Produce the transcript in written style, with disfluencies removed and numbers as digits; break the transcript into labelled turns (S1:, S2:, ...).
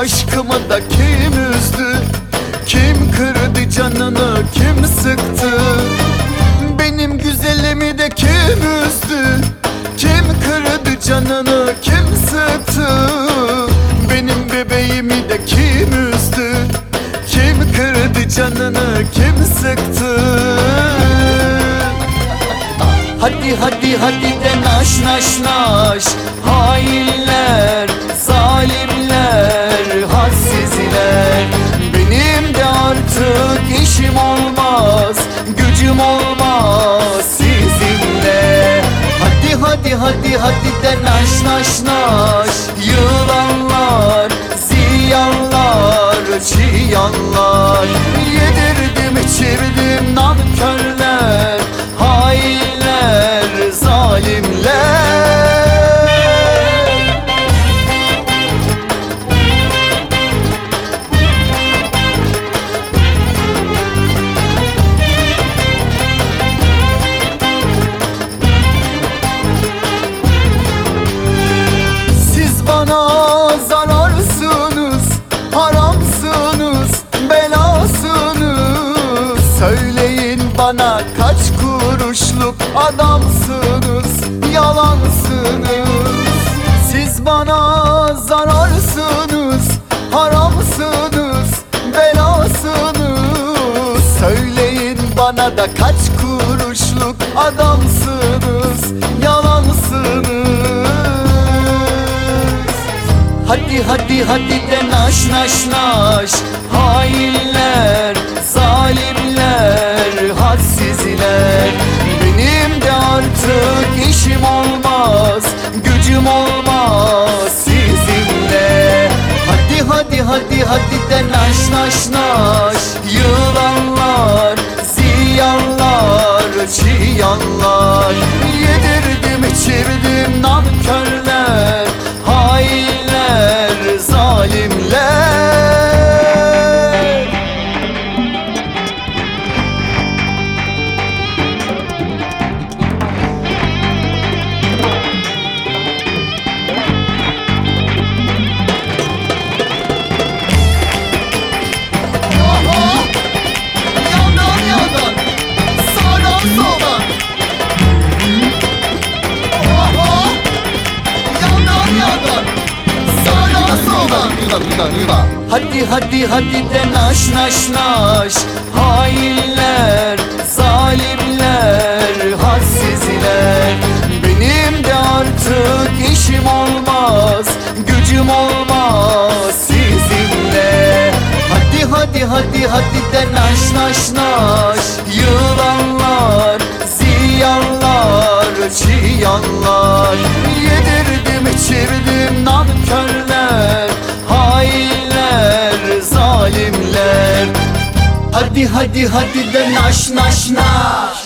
S1: Aşkımı da kim üzdü? Kim kırdı canını, kim sıktı? Benim güzelimi de kim üzdü? Kim kırdı canını, kim sıktı? Benim bebeğimi de kim üzdü? Kim kırdı canını, kim sıktı? Hadi hadi hadi de naş naş naş. Hainler, zalimler, hadsizler. Benim de artık işim olmaz, gücüm olmaz sizinle. Hadi hadi hadi hadi de naş naş naş. Yılanlar, ziyanlar, çıyanlar. Yedirdim içirdim nankörler, hainler, zalimler. Siz bana zararsınız, haramsınız, belasınız. Söyleyin bana kaç kuruşluk adamsınız, yalansınız. Siz bana zararsınız, haramsınız, belasınız. Söyleyin bana da kaç kuruşluk adamsınız, yalansınız. Hadi hadi hadi de naş naş naş. Hainler, zalimler, hadsizler. Benim de artık işim olmaz, gücüm olmaz sizinle. Hadi hadi hadi hadi de naş naş naş. Yılanlar, ziyanlar, çıyanlar. Yedirdim içirdim nankörler, hainler, zalimler. Hadi hadi hadi de naş naş naş. Hainler, zalimler, hadsizler. Benim de artık işim olmaz, gücüm olmaz sizinle. Hadi hadi hadi hadi de naş naş naş. Yılanlar, ziyanlar, çıyanlar. Yedirdim içirdim nankörler, hainler, zalimler. Hadi hadi hadi de naş naş naş.